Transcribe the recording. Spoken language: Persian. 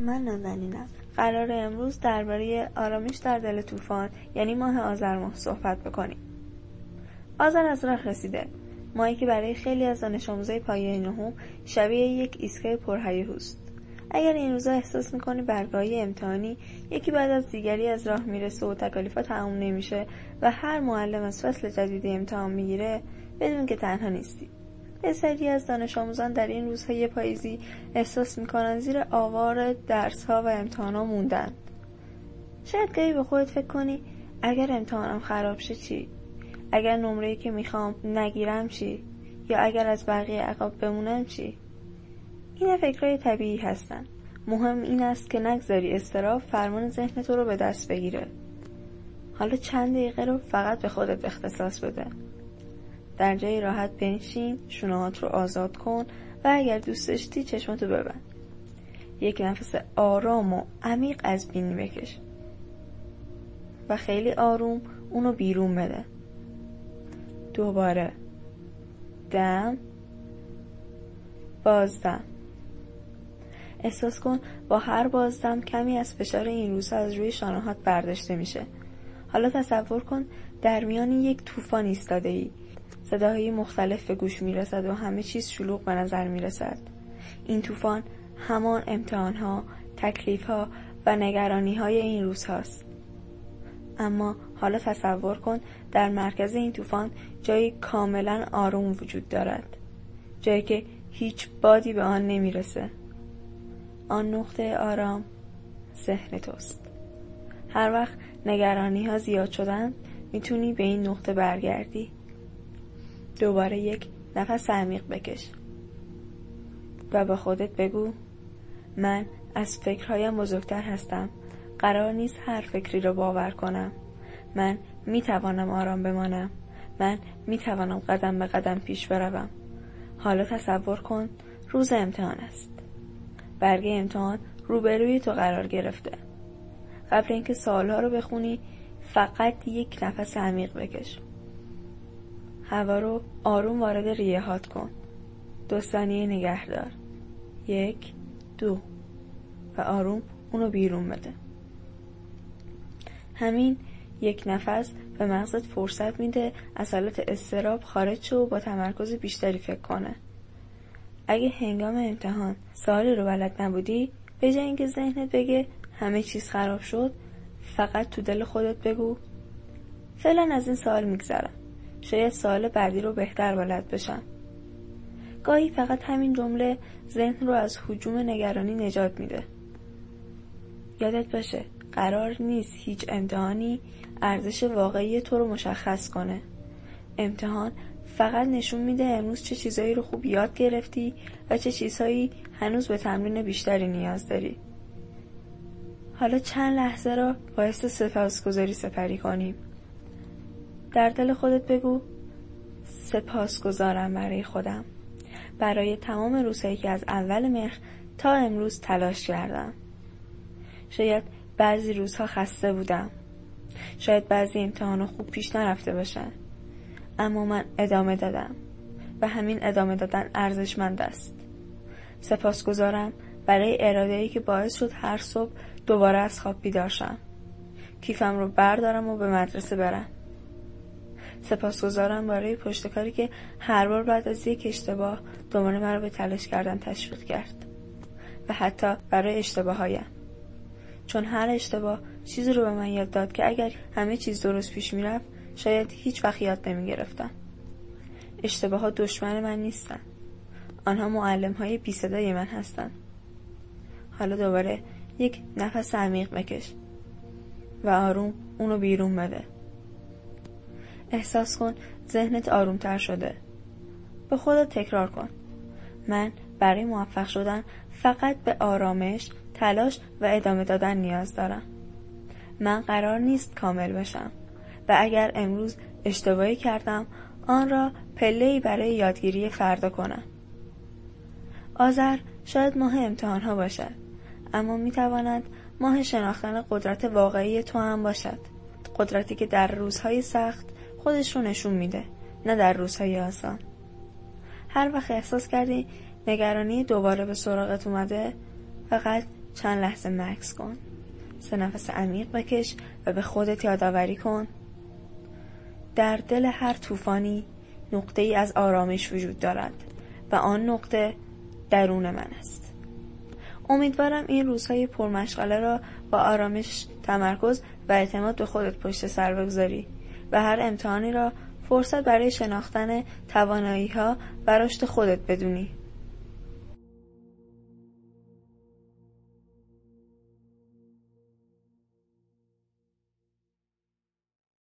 من نازنینم. قراره امروز درباره آرامش در دل طوفان یعنی ماه آذر ماه صحبت بکنیم. آذر از راه رسیده، ماهی که برای خیلی از دانش آموزای پایه نهم شبیه یک ایستگاه پرهیاهوست. اگر این روزا احساس میکنی برگاهی امتحانی یکی بعد از دیگری از راه میرسه و تکالیفا تموم نمیشه و هر معلم از فصل جدیدی امتحان میگیره، بدون که تنها نیستی. بسیاری از دانش آموزان در این روزهای پاییزی احساس میکنن زیر آوار درس‌ها و امتحان‌ها موندن. شاید گاهی به خودت فکر کنی اگر امتحانم خراب شه چی؟ اگر نمره‌ای که میخوام نگیرم چی؟ یا اگر از بقیه عقب بمونم چی؟ این فکرهای طبیعی هستن. مهم این است که نگذاری اضطراب فرمان ذهن تو رو به دست بگیره. حالا چند دقیقه رو فقط به خودت اختصاص بده. در جای راحت بنشین، شونهات رو آزاد کن و اگر دوست داشتی چشماتو ببند. یک نفس آرام و عمیق از بینی بکش و خیلی آروم اونو بیرون بده. دوباره دم، بازدم. احساس کن با هر بازدم کمی از فشار این روزها از روی شانه‌هات برداشته میشه. حالا تصور کن در میان یک طوفان ایستاده ای. صداهای مختلف به گوش میرسد و همه چیز شلوغ به نظر میرسد. این طوفان همان امتحانها، تکلیفها و نگرانیهای این روزهاست. اما حالا تصور کن در مرکز این طوفان جایی کاملا آروم وجود دارد. جایی که هیچ بادی به آن نمیرسه. آن نقطه آرام ذهن توست. هر وقت نگرانی ها زیاد شدن میتونی به این نقطه برگردی. دوباره یک نفس عمیق بکش و با خودت بگو من از فکرهایم بزرگتر هستم. قرار نیست هر فکری رو باور کنم. من میتوانم آرام بمانم. من میتوانم قدم به قدم پیش بروم. حالا تصور کن روز امتحان است. برگه امتحان روبروی تو قرار گرفته. قبل اینکه سوالها رو بخونی فقط یک نفس عمیق بکش. هوا رو آروم وارد ریه‌هات کن. 2 ثانیه نگه دار. 1، 2 و آروم اونو بیرون بده. همین یک نفس به مغزت فرصت میده از حالت اضطراب خارج شه و با تمرکز بیشتری فکر کنه. اگه هنگام امتحان سوالی رو بلد نبودی، به جای اینکه ذهنت بگه همه چیز خراب شد، فقط تو دل خودت بگو فعلا از این سوال میگذرم. شاید سوال بعدی رو بهتر بلد بشم. گاهی فقط همین جمله ذهن رو از هجوم نگرانی نجات میده. یادت باشه قرار نیست هیچ امتحانی ارزش واقعی تو رو مشخص کنه. امتحان فقط نشون میده امروز چه چیزایی رو خوب یاد گرفتی و چه چیزهایی هنوز به تمرین بیشتری نیاز داری. حالا چند لحظه رو با حس سپاسگزاری سپری کنیم. در دل خودت بگو سپاسگزارم برای خودم، برای تمام روزهایی که از اول مهر تا امروز تلاش کردم. شاید بعضی روزها خسته بودم. شاید بعضی امتحانا خوب پیش نرفته باشن. اما من ادامه دادم و همین ادامه دادن ارزشمند است. سپاسگزارم برای اراده‌ای که باعث شد هر صبح دوباره از خواب بیدار شم. کیفم رو بردارم و به مدرسه برم. سپاسگزارم برای پشتکاری که هر بار بعد از یک اشتباه دوباره من رو به تلاش کردن تشویق کرد و حتی برای اشتباهایم. چون هر اشتباه چیزی رو به من یاد داد که اگر همه چیز درست پیش میرفت شاید هیچ وقت یاد نمی گرفتم. اشتباه ها دشمن من نیستن. آنها معلم های بی صدای من هستن. حالا دوباره یک نفس عمیق بکش و آروم اونو بیرون بده. احساس کن ذهنت آرومتر شده. به خودت تکرار کن من برای موفق شدن فقط به آرامش، تلاش و ادامه دادن نیاز دارم. من قرار نیست کامل بشم و اگر امروز اشتباهی کردم آن را پله‌ای برای یادگیری فردا کنم. آذر شاید ماه امتحان ها باشد، اما میتواند ماه شناختن قدرت واقعی تو هم باشد. قدرتی که در روزهای سخت خودش رو نشون میده، نه در روزهای آسان. هر وقت احساس کردی نگرانی دوباره به سراغت اومده، فقط چند لحظه مکث کن. 3 نفس عمیق بکش و به خودت یادآوری کن در دل هر طوفانی نقطه ای از آرامش وجود دارد و آن نقطه درون من است. امیدوارم این روزهای پرمشغله را با آرامش، تمرکز و اعتماد به خودت پشت سر بگذاری و هر امتحانی را فرصت برای شناختن توانایی‌ها و رشد خودت بدونی.